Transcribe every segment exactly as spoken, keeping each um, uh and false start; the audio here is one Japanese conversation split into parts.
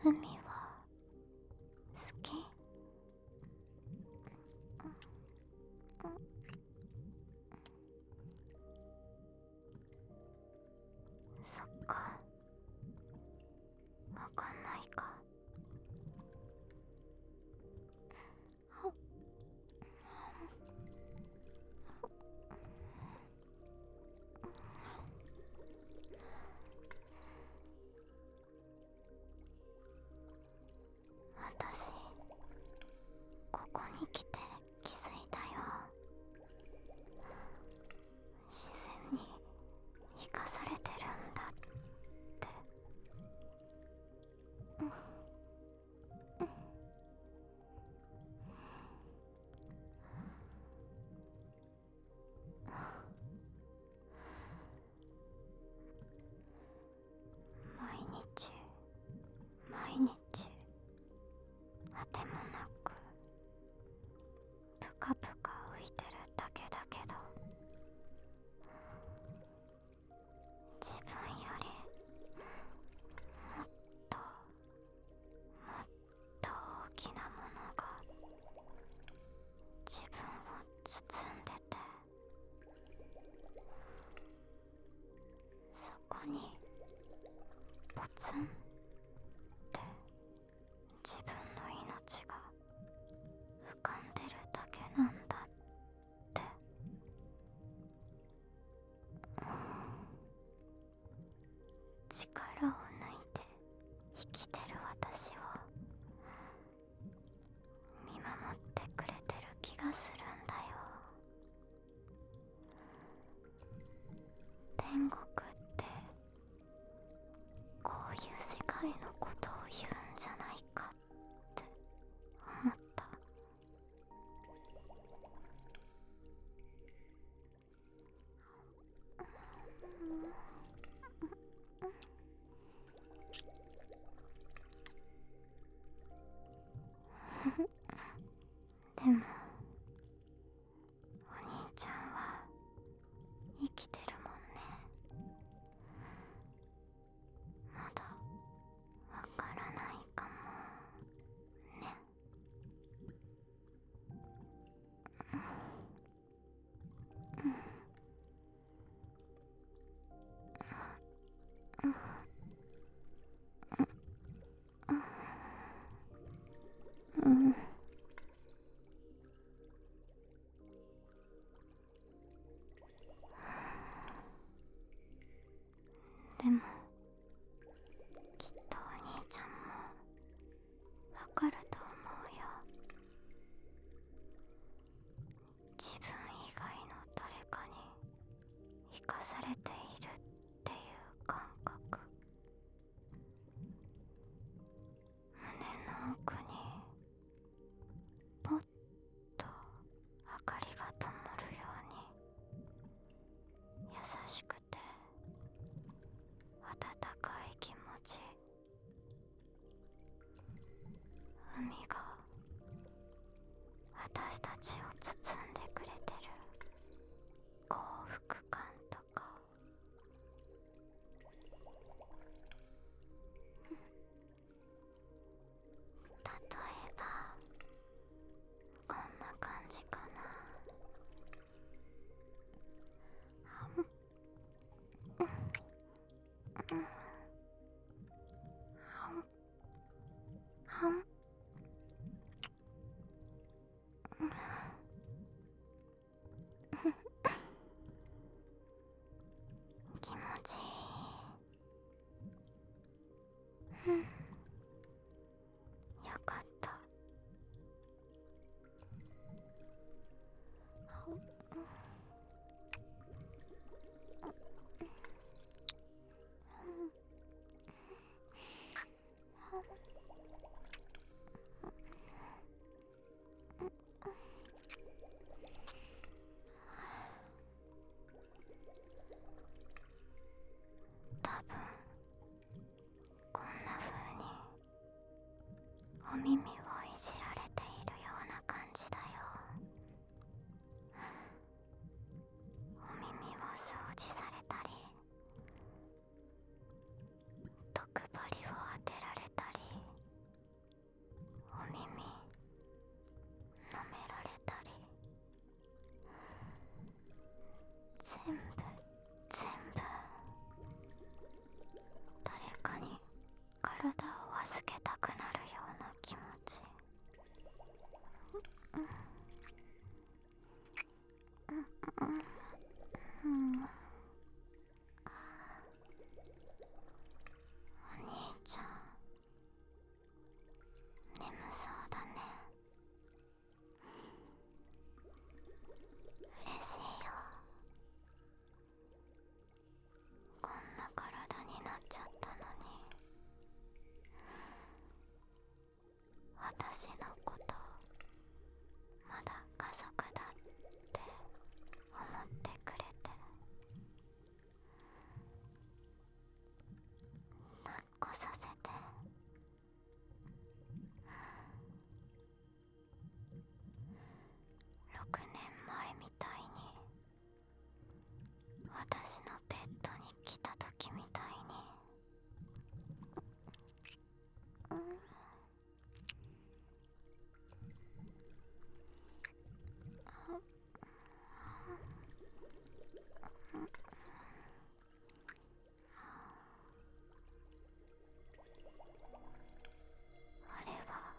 海は好き？そっか、わかんないか。私、ここに来て気づいたよ。自然に生かされてるんだって。うんうん毎日毎日あてもなくぷかぷか浮いてるだけだけど、自分よりもっともっと大きなものが自分を包んでて、そこにポツンって自分の命が浮かんでるだけなんだって。力を抜いて生きてる私を見守ってくれてる気がするんだよ。天国ってこういう世界のことを言うんじゃないかって思った。でもお兄ちゃんは生きてるもんね。まだわからないかもね。うんうん。でもきっとお兄ちゃんもわかると思うよ。自分以外の誰かに生かされているっていう感覚。胸の奥にポッと明かりが灯るように、優しくて温かい気持ち。海が私たちを包んでくれてる幸福感とか。例えばこんな感じかな。はん気持ちいい。うん、よかった。多分こんな風にお耳をいじられているような感じだよ。お耳を掃除されたり、毒針を当てられたり、 私のことまだ家族だって思ってくれて、抱っこさせて、ろくねんまえみたいに私のベッドに来た時みたいに、うん、あれは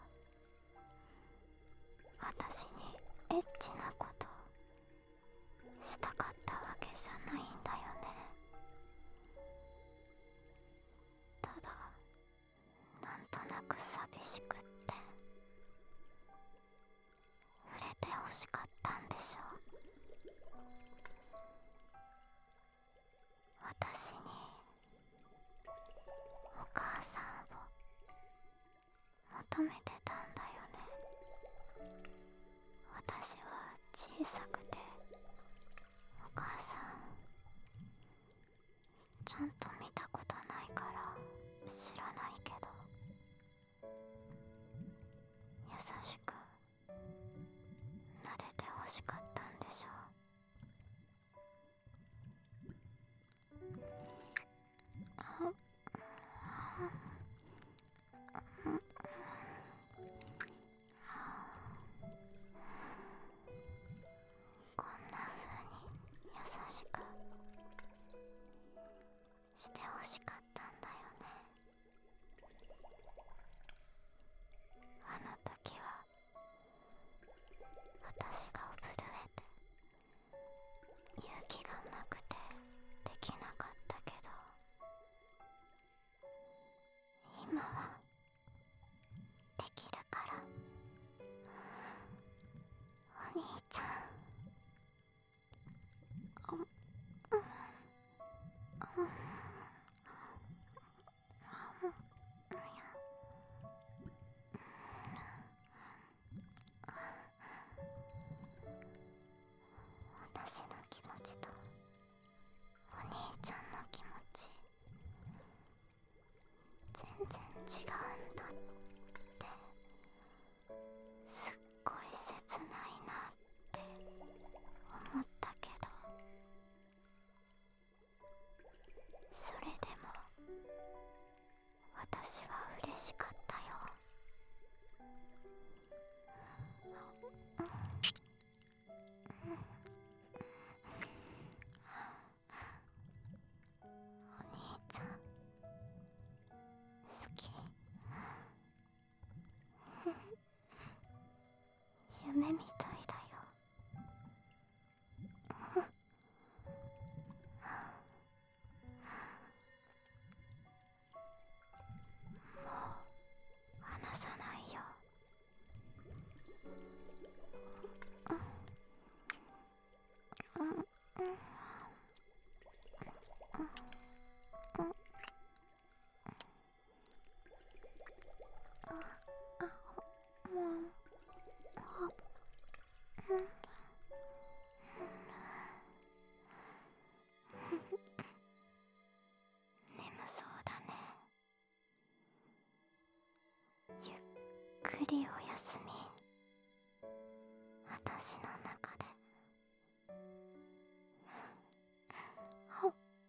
私にエッチなことしたかったわけじゃないんだよね。ただなんとなく寂しくって触れて欲しかったんでしょう。私にお母さんを求めてたんだよね。私は小さくてお母さんちゃんと見たことないから知らないけど、優しく撫でて欲しかったんでしょう。こんな風に優しくして欲しかったんだよね。あの時は私が震えて勇気がなくてできなかったけど、今はできるから。お兄ちゃん、うん、うん、私の気持ちとお兄ちゃんの気持ち全然違うんだってすっごい切ないなって思ったけど、それでも私は嬉しかったよ。お兄ちゃん好き。夢みたいだよ。もう離さないよ。うんうん眠そうだね。ゆっくりおやすみ。私の中で。ほっ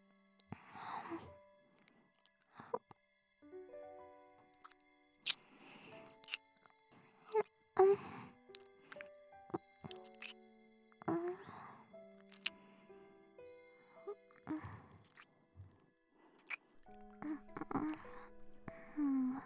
うんうんうん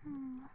嗯。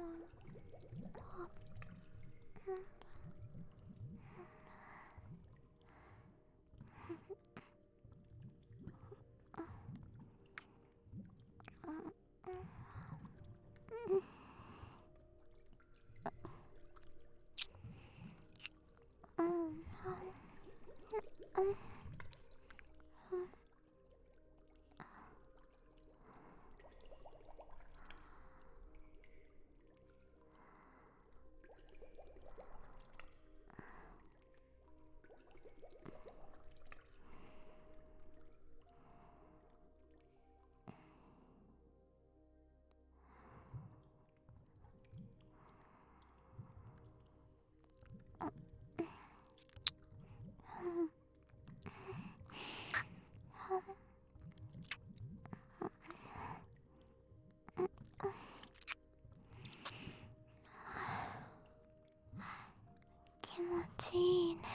気持ちいいね。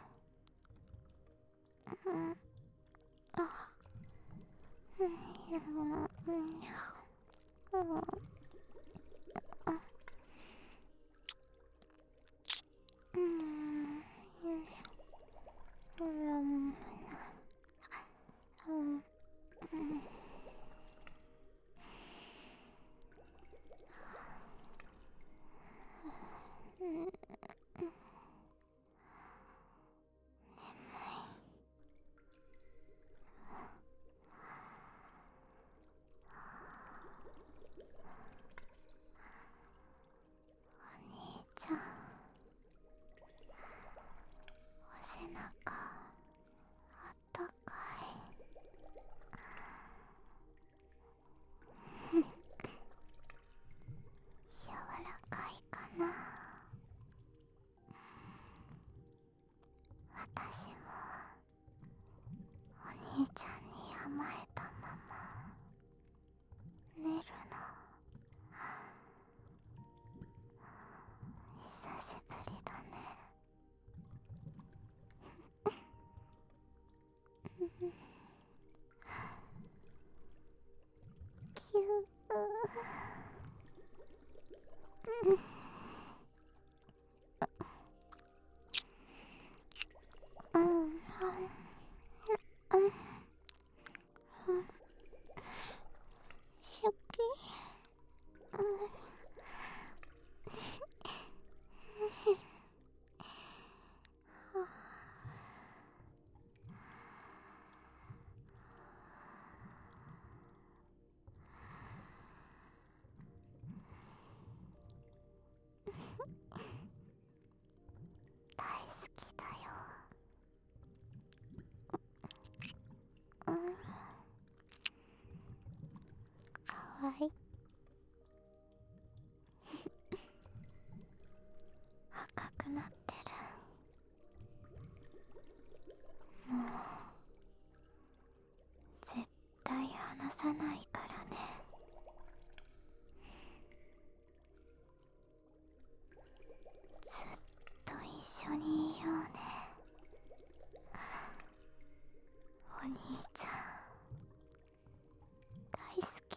うん。あ。うん。うん。うん。うん。うん。うん。お兄ちゃん、お背中あったかい。柔らかいかな。私もお兄ちゃんに甘えたまま寝るの久しぶりだね。キュー。うん。うん。うん。好き。うん。大好きだよ。うん。かわいい。赤くなってる。もう絶対離さないからね。ずっと一緒にいようね。お兄ちゃん大好き。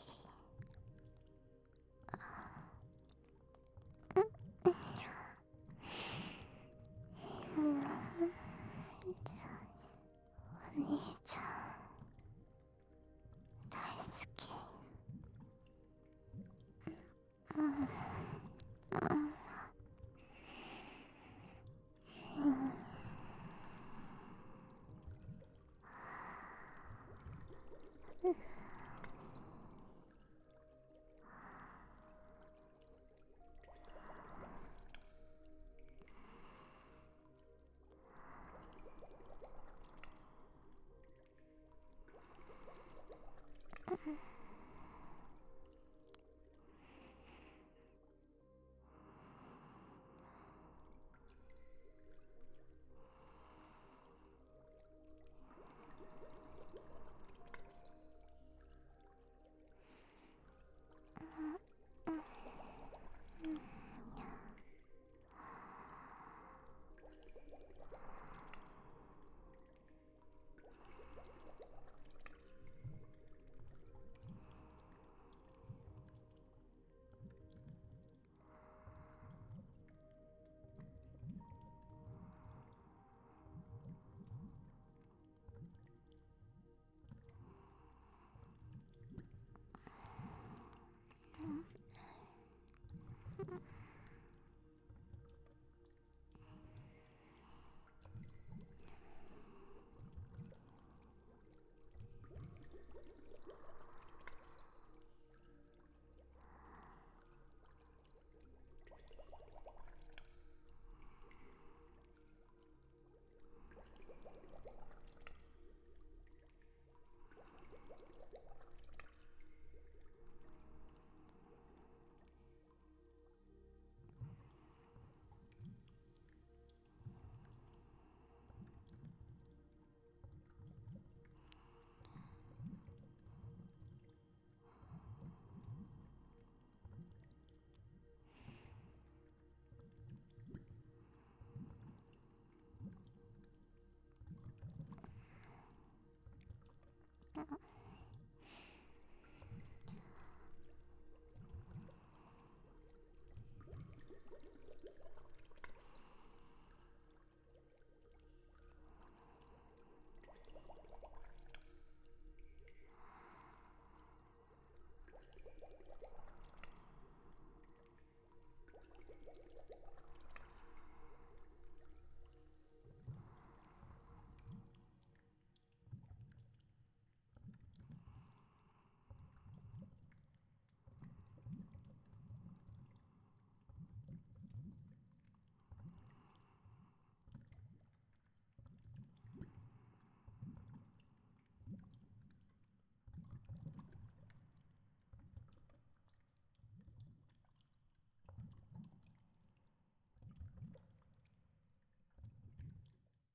うん。じゃあお兄ちゃん大好き。うん。うん。うん。